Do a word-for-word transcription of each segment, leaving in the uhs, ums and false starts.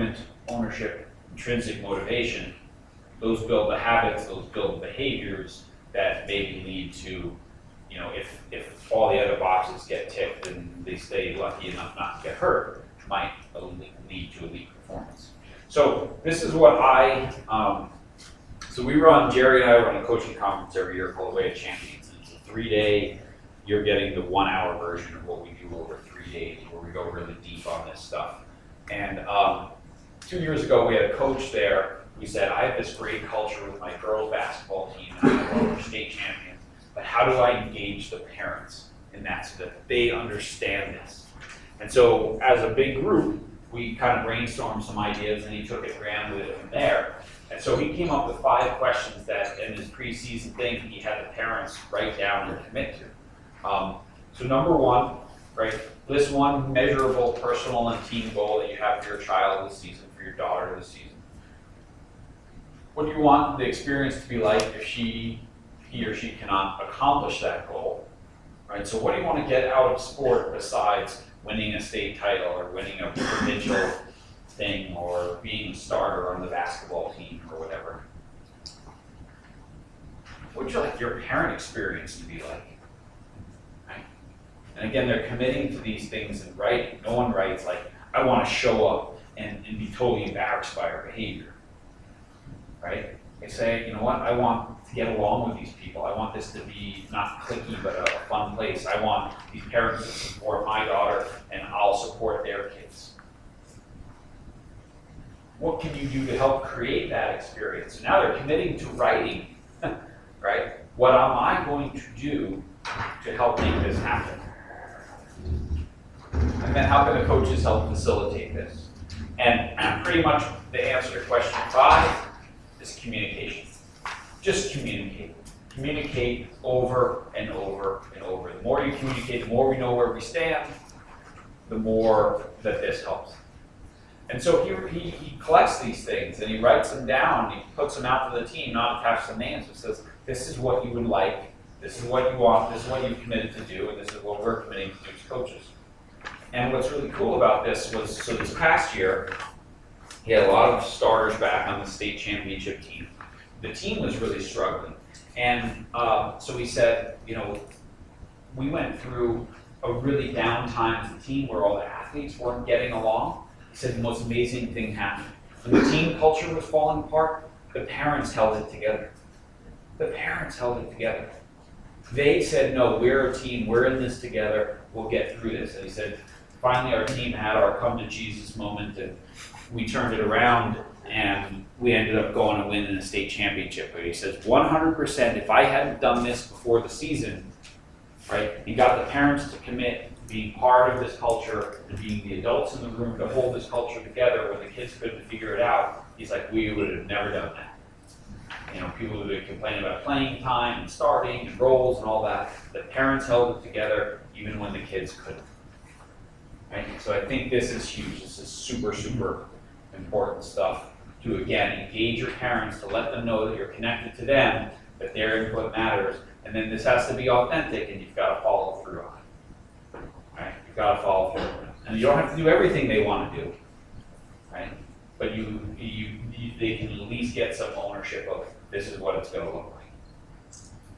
enjoyment, ownership, intrinsic motivation, those build the habits, those build the behaviors that maybe lead to, you know, if, if all the other boxes get ticked and they stay lucky enough not to get hurt, might lead to elite performance. So this is what I, um, so we run, Jerry and I run a coaching conference every year called Way of Champions. And it's a three-day, you're getting the one-hour version of what we do over three days, where we go really deep on this stuff. And um, two years ago, we had a coach there. We said, I have this great culture with my girls' basketball team, and we're state champions, but how do I engage the parents in that so that they understand this? And so as a big group, we kind of brainstormed some ideas, and he took it, ran with it from there. And so he came up with five questions that in his preseason thing, he had the parents write down and commit to. Um, so number one, right, list one measurable personal and team goal that you have for your child this season, for your daughter this season. What do you want the experience to be like if she, he or she cannot accomplish that goal, right? So what do you want to get out of sport besides winning a state title or winning a provincial thing or being a starter on the basketball team or whatever? What would you like your parent experience to be like? Right? And again, they're committing to these things in writing. No one writes like, I want to show up and, and be totally embarrassed by our behavior. Right? They say, you know what, I want to get along with these people. I want this to be not cliquey, but a, a fun place. I want these parents to support my daughter, and I'll support their kids. What can you do to help create that experience? So now they're committing to writing, right? What am I going to do to help make this happen? And then how can the coaches help facilitate this? And pretty much the answer to question five is communication. Just communicate. Communicate over and over and over. The more you communicate, the more we know where we stand, the more that this helps. And so he, he, he collects these things and he writes them down, and he puts them out to the team, not attached to names. It says, this is what you would like, this is what you want, this is what you've committed to do, and this is what we're committing to do as coaches. And what's really cool about this was, so this past year, he had a lot of starters back on the state championship team. The team was really struggling. And uh, so he said, you know, we went through a really down time as a team where all the athletes weren't getting along. He said the most amazing thing happened. When the team culture was falling apart, the parents held it together. The parents held it together. They said, no, we're a team, we're in this together, we'll get through this. And he said, finally our team had our come to Jesus moment, and we turned it around and we ended up going to win in the state championship. But he says one hundred percent, if I hadn't done this before the season, right, and got the parents to commit to being part of this culture and being the adults in the room to hold this culture together when the kids couldn't figure it out, he's like, we would have never done that. You know, people would have complained about playing time and starting and roles and all that. The parents held it together even when the kids couldn't. Right? So I think this is huge. This is super, super important stuff to, again, engage your parents, to let them know that you're connected to them, that their input matters, and then this has to be authentic, and you've got to follow through on it. Right? You've got to follow through. And you don't have to do everything they want to do, right? But you, you, you they can at least get some ownership of this is what it's going to look like.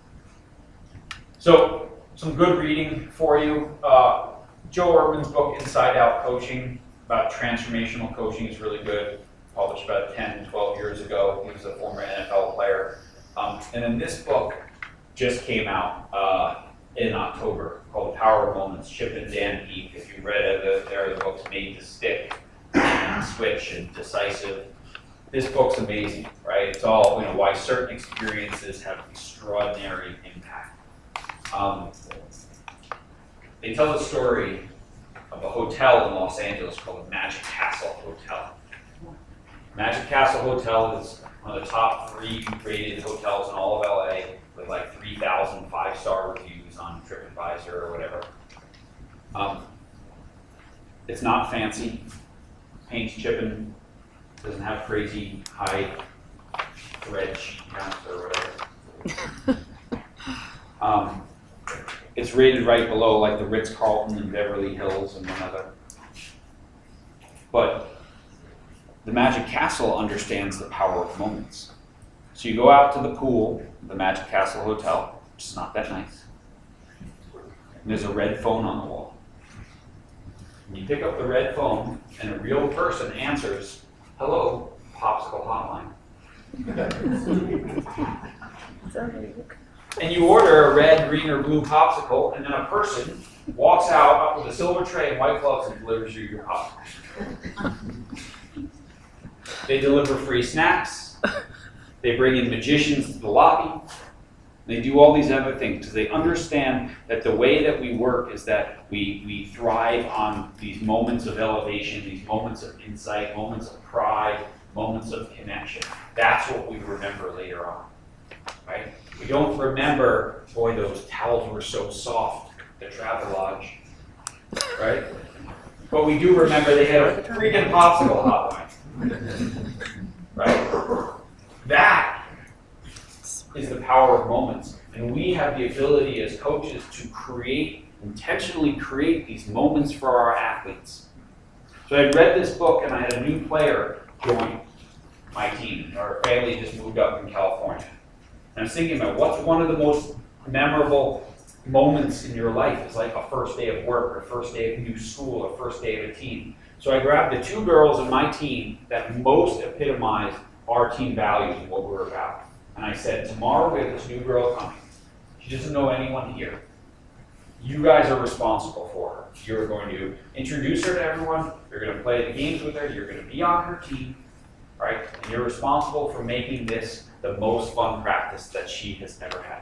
So, some good reading for you. Uh, Joe Urban's book, Inside Out Coaching, about transformational coaching, is really good. Published about ten, twelve years ago. He was a former N F L player. Um, and then this book just came out uh, in October, called Power Moments, Chip and Dan Peak. If you read it, there are the books Made to Stick, and Switch, and Decisive. This book's amazing, right? It's all, you know, why certain experiences have extraordinary impact. Um, they tell the story of a hotel in Los Angeles called Magic Castle Hotel. Magic Castle Hotel is one of the top three rated hotels in all of L A with like three thousand five-star reviews on TripAdvisor or whatever. Um, it's not fancy. Paint's chipping. Doesn't have crazy high red sheet counts or whatever. um, it's rated right below like the Ritz-Carlton in Beverly Hills and one other. But the Magic Castle understands the power of moments. So you go out to the pool, the Magic Castle Hotel, which is not that nice, and there's a red phone on the wall. And you pick up the red phone, and a real person answers, "Hello, Popsicle Hotline." And you order a red, green, or blue popsicle, and then a person walks out up with a silver tray and white gloves and delivers you your popsicle. They deliver free snacks. They bring in magicians to the lobby. They do all these other things because they understand that the way that we work is that we, we thrive on these moments of elevation, these moments of insight, moments of pride, moments of connection. That's what we remember later on, right? We don't remember, boy, those towels were so soft at Travelodge, right? But we do remember they had a freaking popsicle hotline, right? That is the power of moments. And we have the ability as coaches to create, intentionally create these moments for our athletes. So I read this book and I had a new player join my team. Our family just moved up in California. And I was thinking about what's one of the most memorable moments in your life. It's like a first day of work, or a first day of new school, or first day of a team. So I grabbed the two girls in my team that most epitomized our team values and what we were about. And I said, tomorrow we have this new girl coming. She doesn't know anyone here. You guys are responsible for her. You're going to introduce her to everyone. You're going to play the games with her. You're going to be on her team, right? And you're responsible for making this the most fun practice that she has ever had.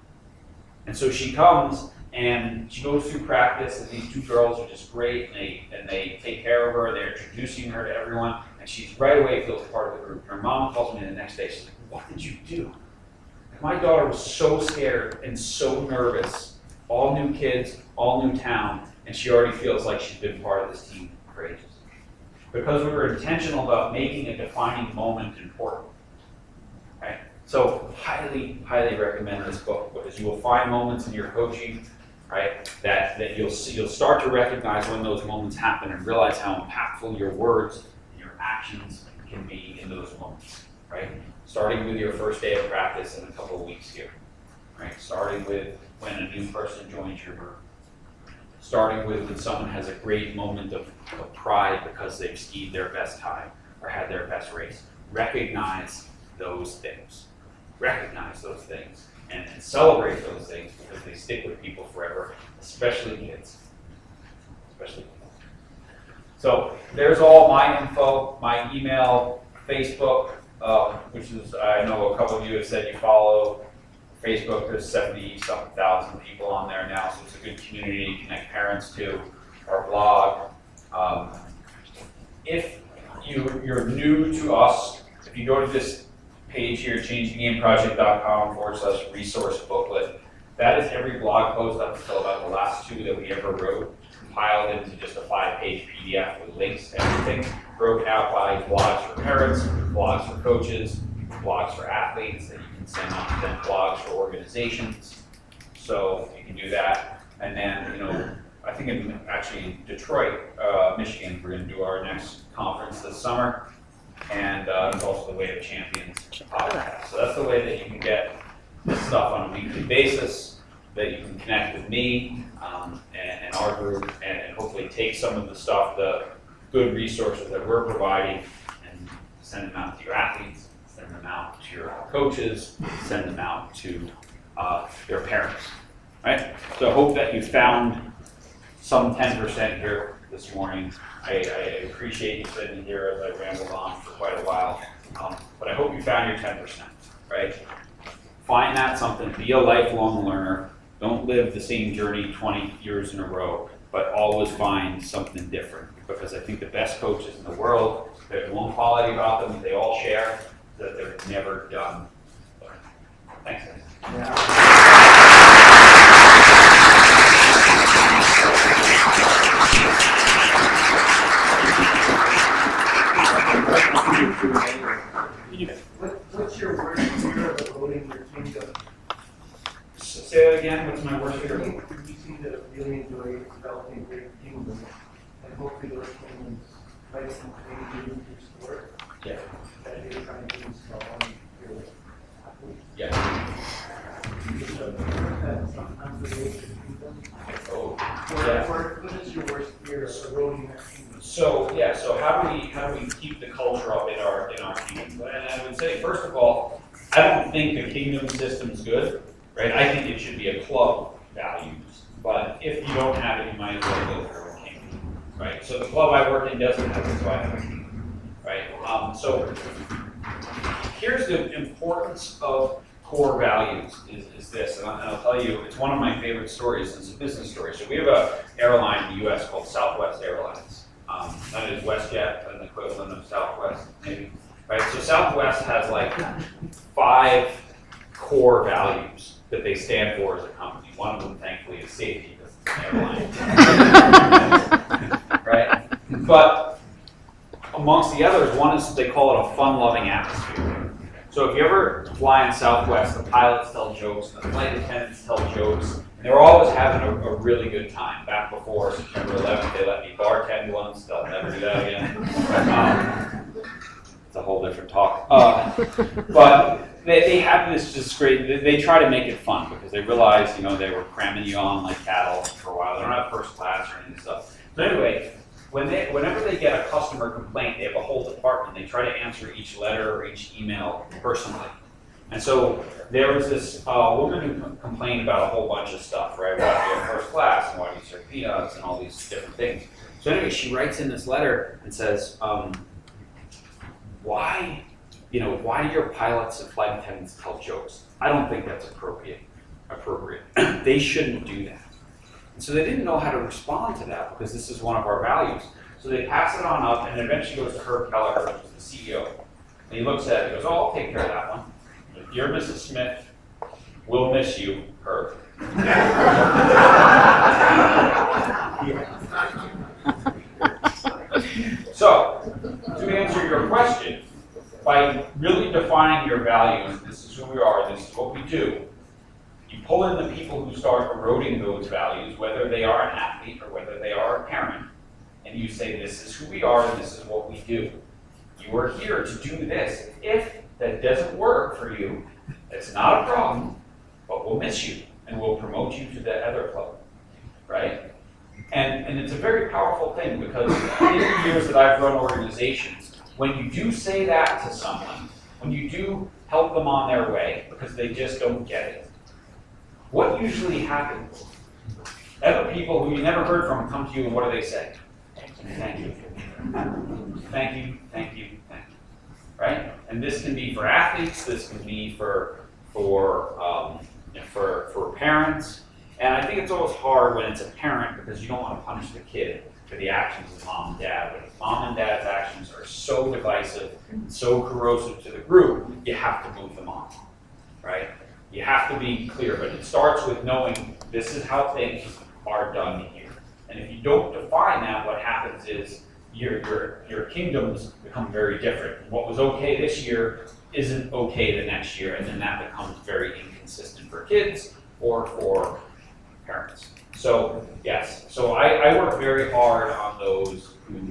And so she comes and she goes through practice, and these two girls are just great, and they and they take care of her. They're introducing her to everyone, and she's right away feels part of the group. Her mom calls me the next day. She's like, "What did you do?" Like, my daughter was so scared and so nervous. All new kids, all new town, and she already feels like she's been part of this team for ages. Because we were intentional about making a defining moment important. Right? So highly, highly recommend this book, because you will find moments in your coaching, right, that, that you'll see, you'll start to recognize when those moments happen and realize how impactful your words and your actions can be in those moments, right? Starting with your first day of practice in a couple of weeks here, right? Starting with when a new person joins your group. Starting with when someone has a great moment of, of pride because they've skied their best time or had their best race. Recognize those things. Recognize those things and, and celebrate those things, because they stick with people forever, especially kids. Especially kids. So there's all my info, my email, Facebook, uh, which is, I know a couple of you have said you follow Facebook. There's seventy something thousand people on there now, so it's a good community to connect parents to. Our blog. Um, if you, you're new to us, if you go to this page here, change the game project dot com forward slash resource booklet, that is every blog post up until about the last two that we ever wrote, compiled into just a five-page P D F with links to everything, broken out by blogs for parents, blogs for coaches, blogs for athletes that you can send on, then blogs for organizations. So you can do that. And then, you know, I think in actually Detroit, uh, Michigan, we're going to do our next conference this summer. And uh, it's also the Way of Champions podcast. So that's the way that you can get this stuff on a weekly basis, that you can connect with me um, and, and our group, and, and hopefully take some of the stuff, the good resources that we're providing, and send them out to your athletes, send them out to your coaches, send them out to uh, their parents. Right? So I hope that you found some ten percent here this morning. I, I appreciate you sitting here as I rambled on for quite a while, um, but I hope you found your ten percent, right? Find that something, be a lifelong learner. Don't live the same journey twenty years in a row, but always find something different, because I think the best coaches in the world, there's one quality about them that they all share, that they're never done learning. Thanks, guys. Yeah. What, what's your worst fear of owning your kingdom? Say that again. What's my worst fear? You seem to really enjoy developing a great kingdom, and hopefully those kingdoms fight some things in your sport. we keep the culture up in our in our kingdom? And I would say, first of all, I don't think the kingdom system is good, right? I think it should be a club values, but if you don't have it, you might as well go for a kingdom, right? So the club I work in doesn't have it, so I have a kingdom, right? Um, so here's the importance of core values is, is this, and I'll, and I'll tell you, it's one of my favorite stories. It's a business story. So we have a airline in the U S called Southwest Airlines. Um, that is WestJet, an equivalent of Southwest, maybe. Right? So Southwest has like five core values that they stand for as a company. One of them, thankfully, is safety, because it's an airline. Right? But amongst the others, one is they call it a fun-loving atmosphere. So if you ever fly in Southwest, the pilots tell jokes, the flight attendants tell jokes, and they're always having a, a really good time. Back before September eleventh, they let me bartend once. They'll never do that again. Um, it's a whole different talk. Uh, but they, they have this just great, they, they try to make it fun because they realize, you know, they were cramming you on like cattle for a while. They don't have first class or any of this stuff. So anyway, When they, whenever they get a customer complaint, they have a whole department. They try to answer each letter or each email personally. And so there was this uh, woman who com- complained about a whole bunch of stuff, right? Why do you have first class, and why do you serve peanuts, and all these different things. So anyway, she writes in this letter and says, um, why, you know, why do your pilots and flight attendants tell jokes? I don't think that's appropriate. Appropriate. They shouldn't do that. And so they didn't know how to respond to that because this is one of our values. So they pass it on up, and it eventually goes to Herb Kelleher, who's the C E O. And he looks at it and goes, oh, I'll take care of that one. Dear Missus Smith, we'll miss you, Herb. So, to answer your question, by really defining your values, this is who we are, this is what we do, you pull in the people who start eroding those values, whether they are an athlete or whether they are a parent, and you say, this is who we are and this is what we do. You are here to do this. If that doesn't work for you, it's not a problem, but we'll miss you and we'll promote you to the other club, right? And, and it's a very powerful thing because in the years that I've run organizations, when you do say that to someone, when you do help them on their way because they just don't get it, what usually happens? Other people who you never heard from come to you and what do they say? Thank you. Thank you, thank you, thank you. Right? And this can be for athletes, this can be for for um, for for parents. And I think it's always hard when it's a parent because you don't want to punish the kid for the actions of mom and dad. But if mom and dad's actions are so divisive and so corrosive to the group, you have to move them on. Right? You have to be clear, but it starts with knowing this is how things are done here. And if you don't define that, what happens is your your your kingdoms become very different. What was okay this year isn't okay the next year, and then that becomes very inconsistent for kids or for parents. So yes, so I, I work very hard on those who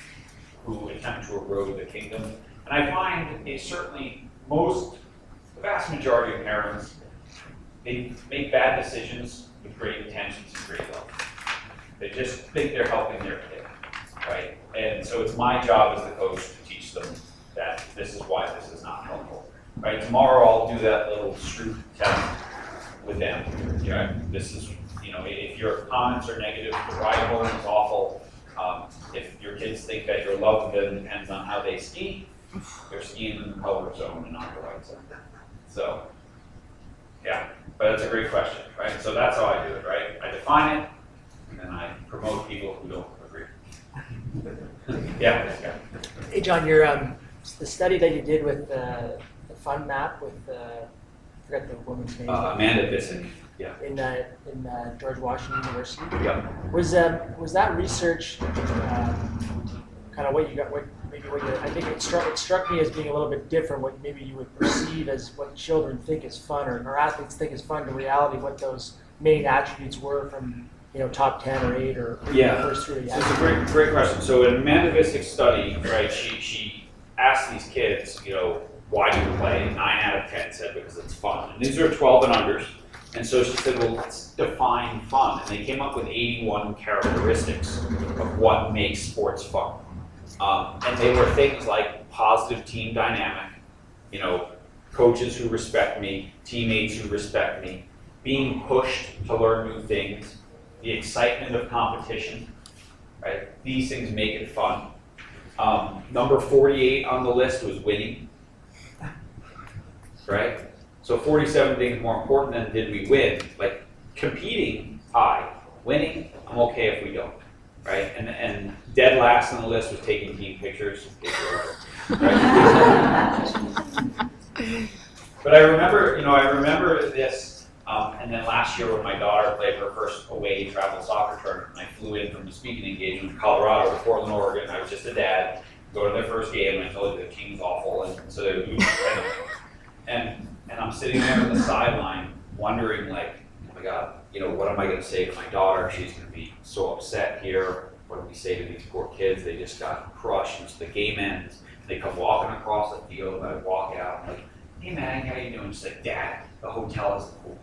who attempt to erode the kingdom, and I find it certainly most. The vast majority of parents, they make bad decisions with great intentions and great love. They just think they're helping their kid, right? And so it's my job as the coach to teach them that this is why this is not helpful, right? Tomorrow I'll do that little Stroop test with them, right? This is, you know, if your comments are negative, the ride home is awful. Um, if your kids think that your love of them depends on how they ski, they're skiing in the color zone and not the right zone. So, yeah, but that's a great question, right? So that's how I do it, right? I define it, and then I promote people who don't agree. yeah, yeah. Hey, John, your um, the study that you did with uh, the fun map with uh, I forgot the woman's name. Uh, Amanda Bissick. Yeah. In uh, in uh, George Washington University. Yeah. Was um was that research uh, kind of what you got? What maybe what you? I think it struck it struck me as being a little bit different. What maybe you would perceive as what children think is fun or, or athletes think is fun. To reality, what those main attributes were from you know top ten or eight or, or yeah. first three. So it's a great great question. So in Amanda Bissick's study, right? She she asked these kids, you know, why do you play? Nine out of ten said because it's fun. And these are twelve and unders. And so she said, well, let's define fun. And they came up with eighty-one characteristics of what makes sports fun. Um, and they were things like positive team dynamic, you know, coaches who respect me, teammates who respect me, being pushed to learn new things, the excitement of competition, right? These things make it fun. Um, number forty-eight on the list was winning, right? So forty-seven things more important than did we win. Like competing, high. Winning, I'm okay if we don't, right? And and dead last on the list was taking team pictures. Right? But I remember, you know, I remember this, um, and then last year when my daughter played her first away travel soccer tournament, and I flew in from the speaking engagement in Colorado to Portland, Oregon. I was just a dad, go to their first game, and I told you the team's awful, and so they would lose. And and I'm sitting there on the sideline, wondering, like, oh my God, you know, what am I going to say to my daughter? She's going to be so upset here. What do we say to these poor kids? They just got crushed. And so the game ends. They come walking across the field, and I walk out, I'm like, hey man, how you doing? She's like, Dad, the hotel is the pool.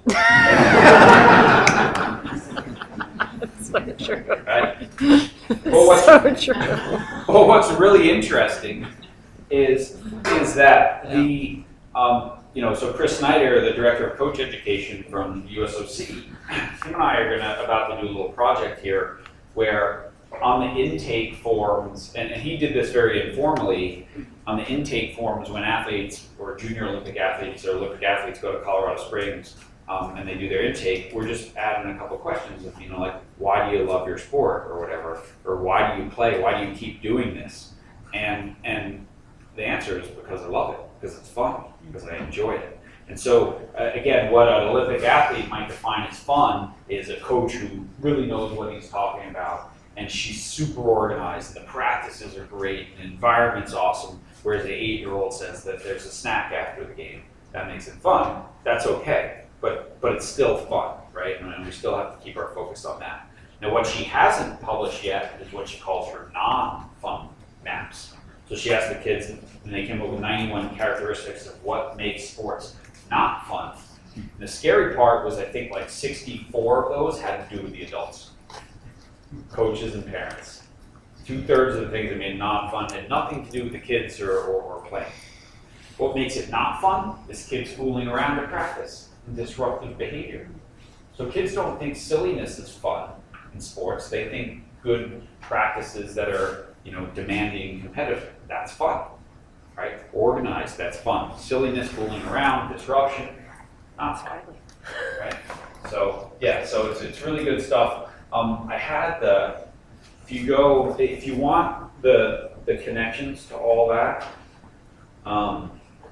That's so true. Right? Well, what's, So true. well, what's really interesting is is that the um, you know, so Chris Snyder, the director of coach education from U S O C, him and I are gonna about to do a little project here where on the intake forms, and, and he did this very informally, on the intake forms when athletes or junior Olympic athletes or Olympic athletes go to Colorado Springs um, and they do their intake, we're just adding a couple questions of, you know, like, why do you love your sport or whatever, or why do you play, why do you keep doing this? And and the answer is because I love it, because it's fun, because I enjoy it. And so, uh, again, what an Olympic athlete might define as fun is a coach who really knows what he's talking about, and she's super organized, the practices are great, the environment's awesome, whereas the eight-year-old says that there's a snack after the game. That makes it fun. That's okay, but but it's still fun, right? And we still have to keep our focus on that. Now, what she hasn't published yet is what she calls her non-fun maps. So she asked the kids, and they came up with ninety-one characteristics of what makes sports not fun. And the scary part was, I think, like sixty-four of those had to do with the adults, coaches and parents. Two-thirds of the things that made it not fun had nothing to do with the kids or, or, or playing. What makes it not fun is kids fooling around at practice and disruptive behavior. So kids don't think silliness is fun in sports. They think good practices that are, you know, demanding, competitive, that's fun, right? Organized, that's fun. Silliness, fooling around, disruption, not fun, right? So yeah, so it's it's really good stuff. Um, I had the, if you go, if you want the the connections to all that, um,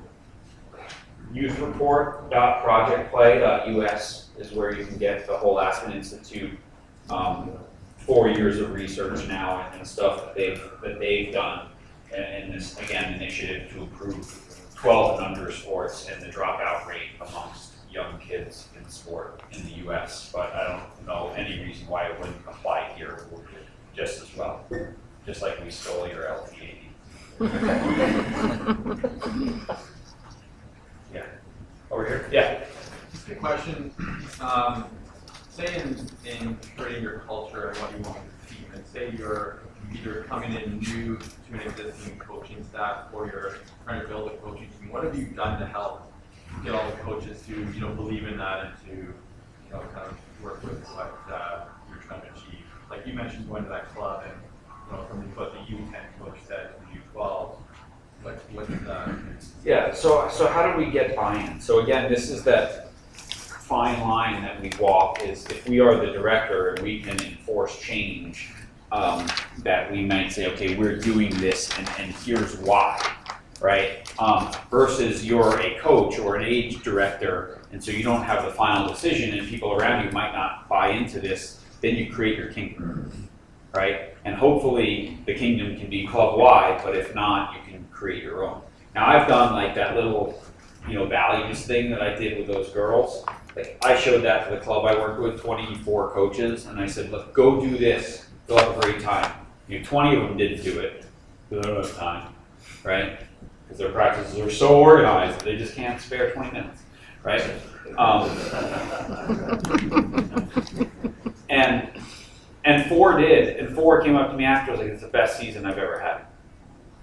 youth report dot project play dot U S is where you can get the whole Aspen Institute um, four years of research now and, and stuff that they've that they've done in this, again, initiative to improve twelve and under sports and the dropout rate amongst young kids in sport in the U S. But I don't know any reason why it wouldn't apply here just as well. Just like we stole your L T A D. Yeah. Over here? Yeah. Just a question. Um, say in, in creating your culture and what you want with the team, and say you're either coming in new to an existing coaching staff or you're trying to build a coaching team, what have you done to help get all the coaches to, you know, believe in that and to, you know, kind of work with what uh, you're trying to achieve? Like you mentioned going to that club and, you know, from what the U ten coach said to the U twelve, what, what is that? Yeah, so so how do we get buy-in? So again, this is that fine line that we walk, is if we are the director and we can enforce change, um, that we might say, okay, we're doing this and, and here's why, right? Um, versus you're a coach or an age director, and so you don't have the final decision and people around you might not buy into this, then you create your kingdom, right? And hopefully the kingdom can be club-wide, but if not, you can create your own. Now I've done like that little, you know, values thing that I did with those girls. Like I showed that to the club I worked with, twenty-four coaches, and I said, look, go do this. You'll have a great time. You know, twenty of them didn't do it because they don't have time, right? Because their practices are so organized, they just can't spare twenty minutes, right? Um, and and four did, and four came up to me after, was like, it's the best season I've ever had.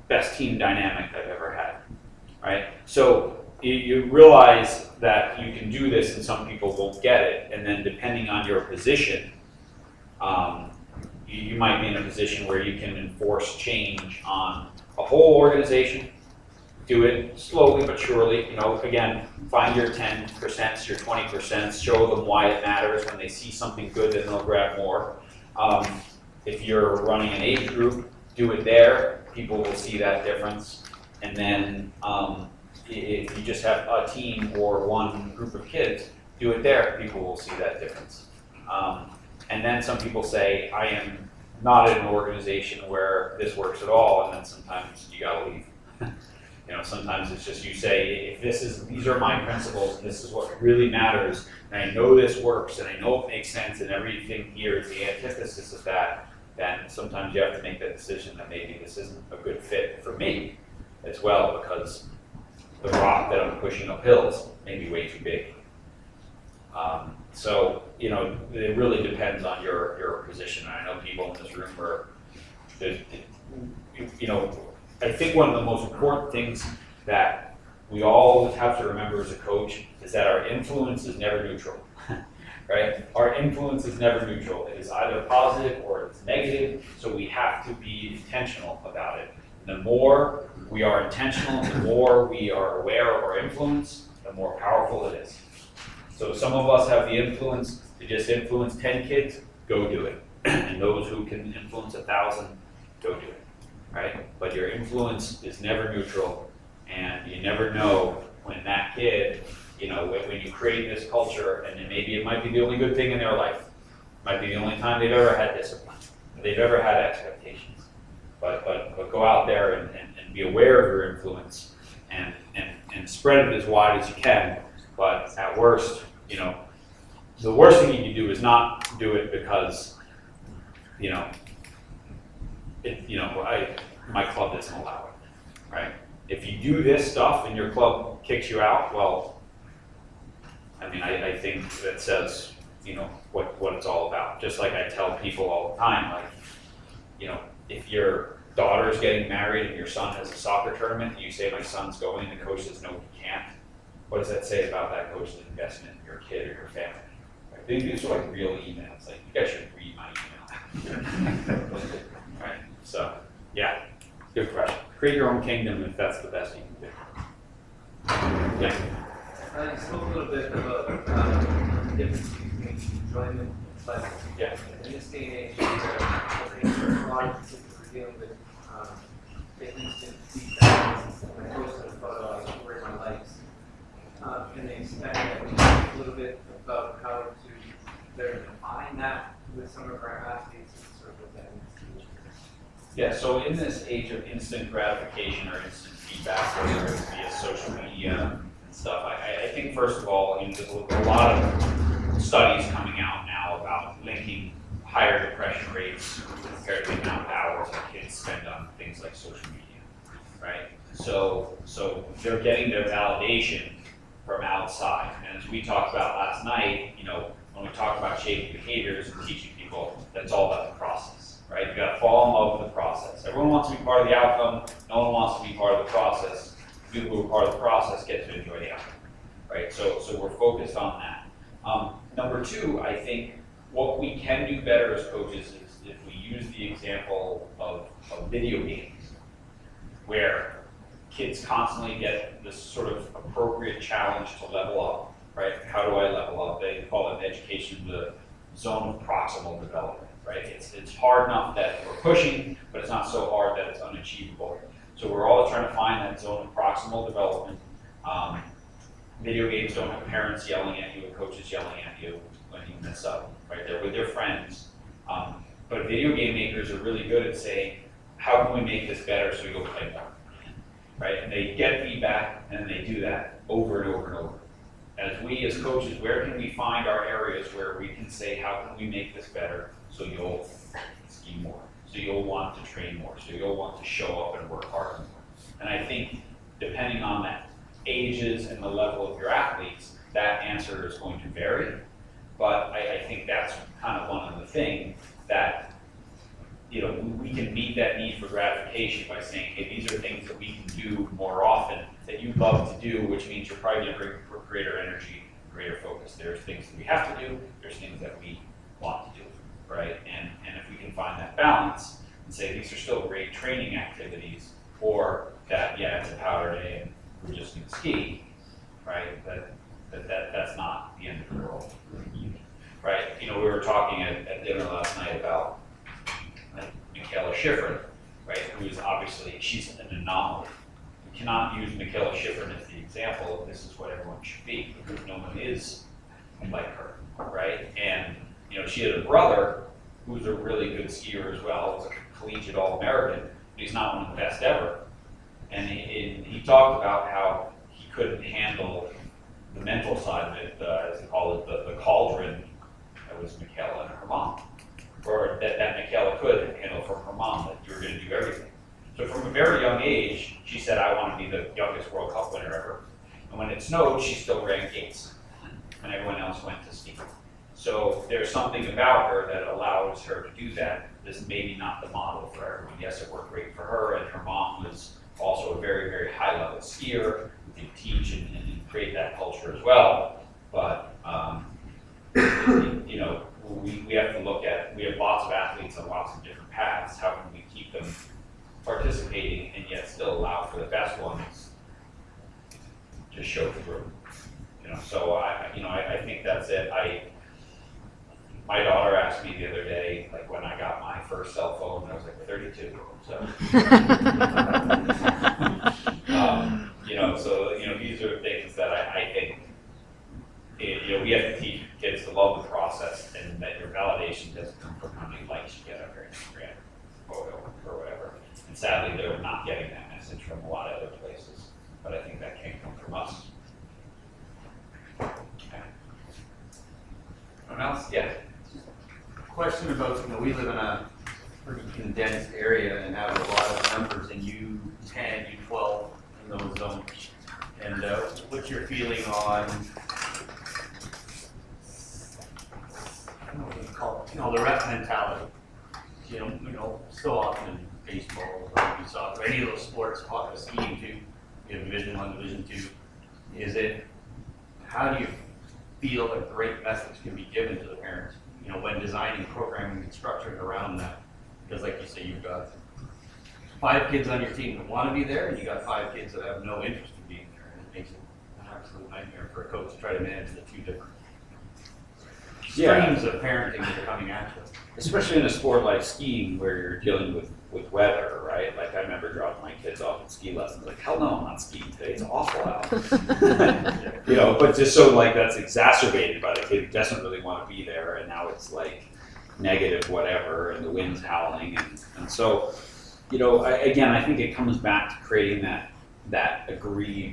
best team dynamic I've ever had, right? So you, you realize that you can do this and some people won't get it, and then depending on your position, um, you, you might be in a position where you can enforce change on a whole organization. Do it slowly but surely, you know, again, find your ten percent, your twenty percent, show them why it matters. When they see something good, then they'll grab more. Um, if you're running an age group, do it there. People will see that difference. And then um, if you just have a team or one group of kids, do it there. People will see that difference. Um, and then some people say, I am not in an organization where this works at all, and then sometimes you gotta leave. You know, sometimes it's just you say, if this is, these are my principles, and this is what really matters, and I know this works, and I know it makes sense, and everything here is the antithesis of that, then sometimes you have to make that decision that maybe this isn't a good fit for me as well, because the rock that I'm pushing uphill is maybe way too big. Um, so, you know, it really depends on your, your position. I know people in this room are, you know, I think one of the most important things that we all have to remember as a coach is that our influence is never neutral, right? Our influence is never neutral. It is either positive or it's negative, so we have to be intentional about it. And the more we are intentional, the more we are aware of our influence, the more powerful it is. So some of us have the influence to just influence ten kids, go do it. And those who can influence a thousand, go do it. Right? But your influence is never neutral, and you never know when that kid, you know, when, when you create this culture, and then maybe it might be the only good thing in their life. It might be the only time they've ever had discipline, they've ever had expectations. But but, but go out there and, and, and be aware of your influence and, and, and spread it as wide as you can. But at worst, you know, the worst thing you can do is not do it because, you know, It, you know, I, my club doesn't allow it, right? If you do this stuff and your club kicks you out, well, I mean, I, I think that says, you know, what, what it's all about. Just like I tell people all the time, like, you know, if your daughter's getting married and your son has a soccer tournament and you say, my son's going, and the coach says, no, he can't, what does that say about that coach's investment in your kid or your family? Right? These are like real emails. Like, you guys should read my email. Right? So, yeah, good question. Create your own kingdom if that's the best you can do. Yeah. I spoke a little bit about um, the difference between enjoyment and pleasure. Yeah. In this day and age, where a lot of people are dealing with um, the instant feedback, I posted a photo, I was wearing my lights, uh, and they expect that we talk a little bit about how to better define that with some of our athletes and sort of what that means. Yeah, so in this age of instant gratification or instant feedback, whether it's via social media and stuff, I, I think first of all, you know, there's a lot of studies coming out now about linking higher depression rates compared to the amount of hours that kids spend on things like social media, right? So, so they're getting their validation from outside. And as we talked about last night, you know, when we talk about shaping behaviors and teaching people, that's all about the process, right? You got to fall in love with the process. Everyone wants to be part of the outcome. No one wants to be part of the process. People who are part of the process get to enjoy the outcome, right? So, so we're focused on that. Um, number two, I think what we can do better as coaches is if we use the example of, of video games, where kids constantly get this sort of appropriate challenge to level up, right? How do I level up? They call it in education the zone of proximal development, right? It's, it's hard enough that we're pushing, but it's not so hard that it's unachievable. So we're all trying to find that zone of proximal development. Um, video games don't have parents yelling at you or coaches yelling at you when you mess up, right? They're with their friends. Um, but video game makers are really good at saying, how can we make this better so you'll play more, right? And they get feedback and they do that over and over and over. As we as coaches, where can we find our areas where we can say, how can we make this better so you'll ski more, so you'll want to train more, so you'll want to show up and work harder more. And I think depending on that ages and the level of your athletes, that answer is going to vary. But I, I think that's kind of one of the things that you know, we, we can meet that need for gratification by saying, hey, these are things that we can do more often that you love to do, which means you're probably going to bring greater energy, greater focus. There's things that we have to do, there's things that we want to do, right? And, and if we can find that balance and say these are still great training activities, or that, yeah, it's a powder day and we're just going to ski, right? That, that, that that's not the end of the world, right? You know, we were talking at, at dinner last night about like, Michaela Schifrin, right? Who's obviously, she's an anomaly. We cannot use Michaela Schifrin as the example of this is what everyone should be, because no one is like her, right? And, you know, she had a brother who's a really good skier as well, was a collegiate All-American, but he's not one of the best ever. And he, and he talked about how he couldn't handle the mental side of it, uh, as they call it, the, the cauldron that was Michaela and her mom. Or that, that Michaela could handle from her mom, that you were going to do everything. So from a very young age, she said, I want to be the youngest World Cup winner ever. And when it snowed, she still ran gates, and everyone else went to ski. So there's something about her that allows her to do that. This is maybe not the model for everyone. Yes, it worked great for her, and her mom was also a very, very high-level skier who can teach and, and create that culture as well. But, um, you know, we, we have to look at, we have lots of athletes on lots of different paths. How can we keep them participating and yet still allow for the best ones to show through? You know, so I, you know, I, I think that's it. I, my daughter asked me the other day, like when I got my first cell phone, I was like thirty-two. So, um, you know, so you know, these are things that I, I think, it, you know, we have to teach kids to love the process, and that your validation doesn't come from how many likes you get on your Instagram photo or whatever. And sadly, they're not getting that message from a lot of other places, but I think that can come from us. Okay. Anyone else? Yeah. Question about, you know, we live in a pretty condensed area and have a lot of numbers in U ten, U twelve in those zones. And uh, what's your feeling on, I don't know what you call it, you know, the rep mentality? You know, you know, so often in baseball, rugby, soccer, any of those sports, hockey, skiing too, you have Division One, Division Two. Is it, how do you feel a great message can be given to the parents, you know, when designing programming and structuring around that? Because like you say, you've got five kids on your team that want to be there, and you got five kids that have no interest in being there, and it makes it an absolute nightmare for a coach to try to manage the two different Yeah. streams of parenting that are coming at you. Especially in a sport like skiing where you're dealing with, with weather, right? Like I remember dropping my kids off at ski lessons, like, hell no, I'm not skiing today, it's awful out. You know, but just so like that's exacerbated by the kid who doesn't really want to be there, and now it's like negative whatever, and the wind's howling, and, and so, you know, I, again, I think it comes back to creating that, that agreed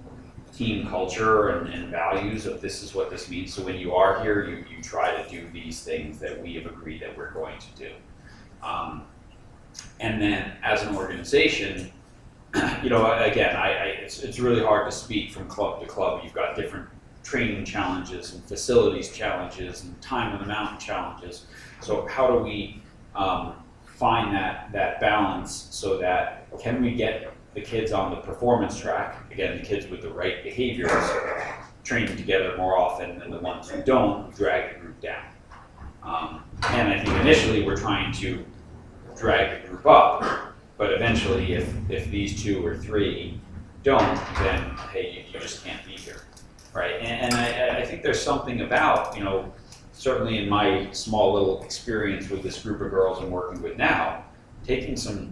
team culture and, and values of this is what this means. So when you are here, you, you try to do these things that we have agreed that we're going to do. Um, and then as an organization, you know, again, I, I, it's, it's really hard to speak from club to club. You've got different training challenges and facilities challenges and time on the mountain challenges. So how do we um, find that, that balance so that can we get the kids on the performance track, again, the kids with the right behaviors, training together more often than the ones who don't, who drag the group down. Um, and I think initially we're trying to drag the group up, but eventually if, if these two or three don't, then hey, you, you just can't be here, right? And, and I, I think there's something about, you know, certainly in my small little experience with this group of girls I'm working with now, taking some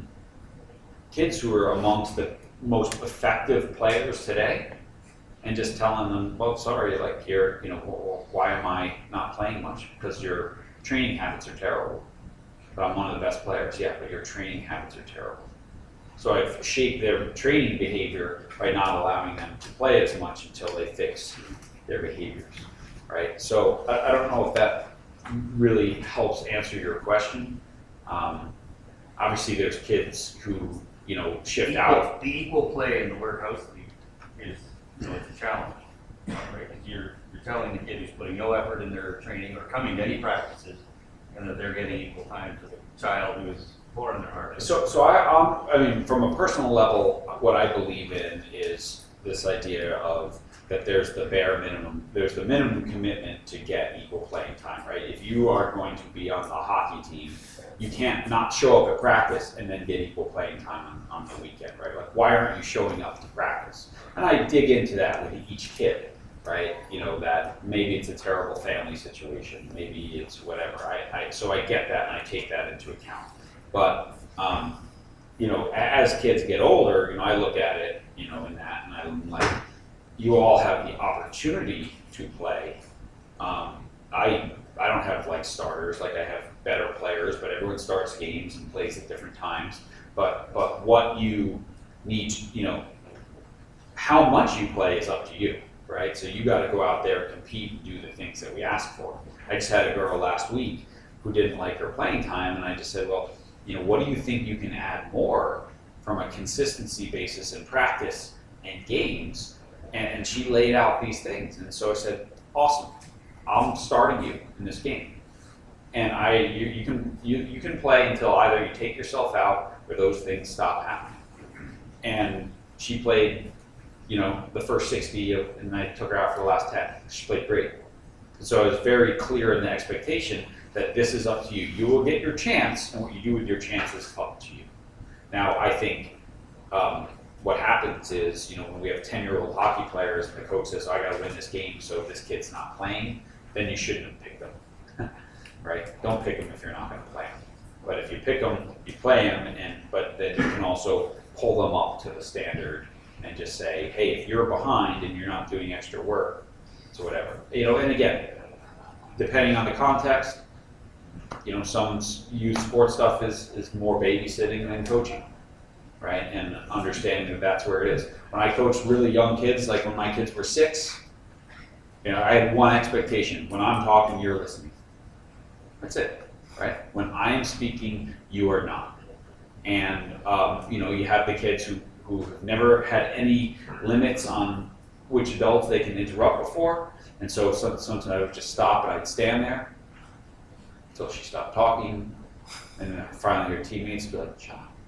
kids who are amongst the most effective players today and just telling them, well, sorry, like you're, you know, why am I not playing much? Because your training habits are terrible. But I'm one of the best players, yeah, but your training habits are terrible. So I've shaped their training behavior by not allowing them to play as much until they fix their behaviors, right? So I, I don't know if that really helps answer your question. Um, obviously there's kids who, you know, shift Equal- out. The equal play in the workhouse league is, you know, it's a challenge, right? 'Cause you're, you're telling the kid who's putting no effort in their training or coming to any practices, and that they're getting equal time to the child who is born in their heart. So, so I, um, I mean, from a personal level, what I believe in is this idea of that there's the bare minimum, there's the minimum commitment to get equal playing time, right? If you are going to be on the hockey team, you can't not show up at practice and then get equal playing time on, on the weekend, right? Like, why aren't you showing up to practice? And I dig into that with each kid, right? You know, that maybe it's a terrible family situation, maybe it's whatever. I, I so I get that and I take that into account. But, um, you know, as kids get older, you know, I look at it, you know, in that, and I'm like, you all have the opportunity to play. Um, I I don't have like starters, like I have better players, but everyone starts games and plays at different times. But but what you need, to, you know, how much you play is up to you, right? So you got to go out there, compete, and do the things that we ask for. I just had a girl last week who didn't like her playing time, and I just said, well, you know, what do you think you can add more from a consistency basis in practice and games? And, and she laid out these things, and so I said, awesome, I'm starting you in this game. And I, you, you can you, you can play until either you take yourself out or those things stop happening. And she played, you know, the first sixty, of, and I took her out for the last ten. She played great. So I was very clear in the expectation that this is up to you. You will get your chance, and what you do with your chance is up to you. Now, I think um, what happens is, you know, when we have ten-year-old hockey players, and the coach says, oh, I got to win this game, so if this kid's not playing, then you shouldn't have picked them, right? Don't pick them if you're not going to play them. But if you pick them, you play them, and but then you can also pull them up to the standard and just say, hey, if you're behind and you're not doing extra work, so whatever. You know, and again, depending on the context, you know, some youth sports stuff is, is more babysitting than coaching, right? And understanding that that's where it is. When I coached really young kids, like when my kids were six, you know, I had one expectation. When I'm talking, you're listening. That's it, right? When I'm speaking, you are not. And, um, you know, you have the kids who, who have never had any limits on which adults they can interrupt before. And so sometimes I would just stop and I'd stand there until she stopped talking. And then finally her teammates would be like, shut up.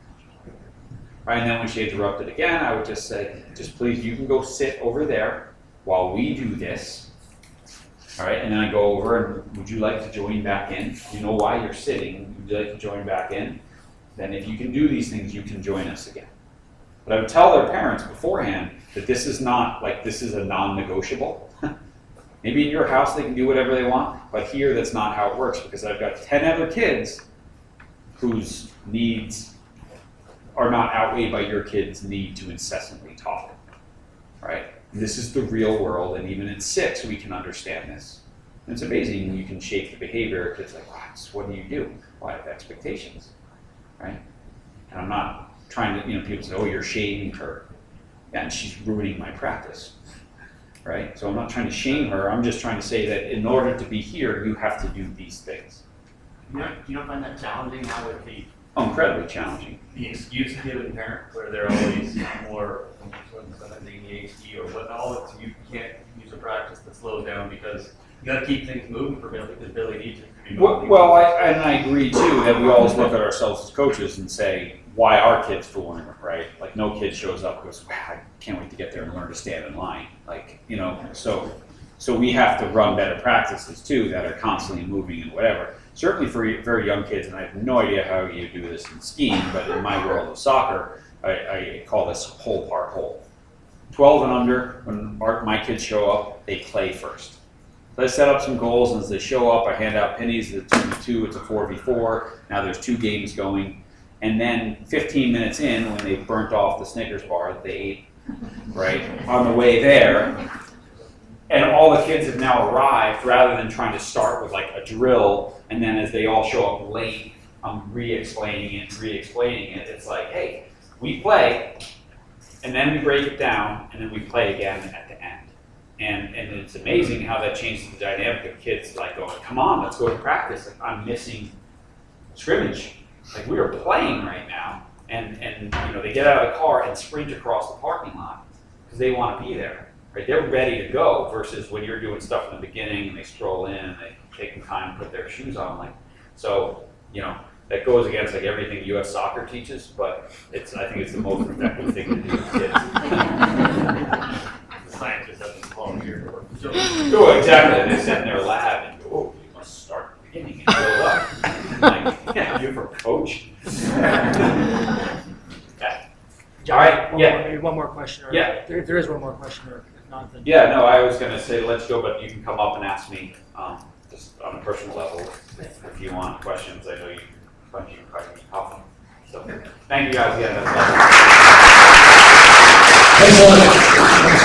Right, and then when she interrupted again, I would just say, just please, you can go sit over there while we do this. All right, and then I go over and would you like to join back in? You know why you're sitting, would you like to join back in? Then if you can do these things, you can join us again. But I would tell their parents beforehand that this is not, like this is a non-negotiable. Maybe in your house they can do whatever they want, but here that's not how it works because I've got ten other kids whose needs are not outweighed by your kids' need to incessantly talk, right? This is the real world, and even at six, we can understand this. And it's amazing you can shape the behavior. Kids like, what? What do you do? Well, I have expectations, right? And I'm not trying to, you know, people say, oh, you're shaming her. Yeah, and she's ruining my practice, right? So I'm not trying to shame her. I'm just trying to say that in order to be here, you have to do these things. You don't, you don't find that challenging now with the, Oh, incredibly challenging. the excuse given parent where they're always more A D H D or what all that you can't use a practice that slows down because you got to keep things moving for Billy because Billy needs it to be Well, moving. well I, and I agree too that we always look at ourselves as coaches and say, why are kids fooling her, right? Like no kid shows up and goes, wow, I can't wait to get there and learn to stand in line. Like, you know, so so we have to run better practices too that are constantly moving and whatever. Certainly for very young kids, and I have no idea how you do this in skiing, but in my world of soccer, I, I call this whole part whole. twelve and under, when our, my kids show up, they play first. So I set up some goals, and as they show up, I hand out pennies. It's a two v two, it's a four v four. Now there's two games going. And then fifteen minutes in, when they burnt off the Snickers bar that they ate, right, on the way there, and all the kids have now arrived, rather than trying to start with like a drill, and then as they all show up late, I'm re-explaining it, re-explaining it. It's like, hey, we play, and then we break it down, and then we play again at the end. And and it's amazing how that changes the dynamic of kids like going, come on, let's go to practice. Like, I'm missing scrimmage. Like we are playing right now, and and you know they get out of the car and sprint across the parking lot because they want to be there. Right? They're ready to go. Versus when you're doing stuff in the beginning and they stroll in and they take some time to put their shoes on. Like So, you know, that goes against like everything U S soccer teaches, but it's, I think it's the most effective thing to do with kids. The scientists have been calling here. Oh, exactly. They sit in their lab and go, oh, you must start at the beginning and build up. I'm like, yeah, you're a coach. Yeah. John, All right, one yeah. More, maybe one more question. Or Yeah. There, if there is one more question, or if not, then. Yeah, no, I was gonna say let's go, but you can come up and ask me, um, just on a personal level, if you want questions. I know you, bunch of you probably help. So, thank you guys again. That's all. Thanks a lot.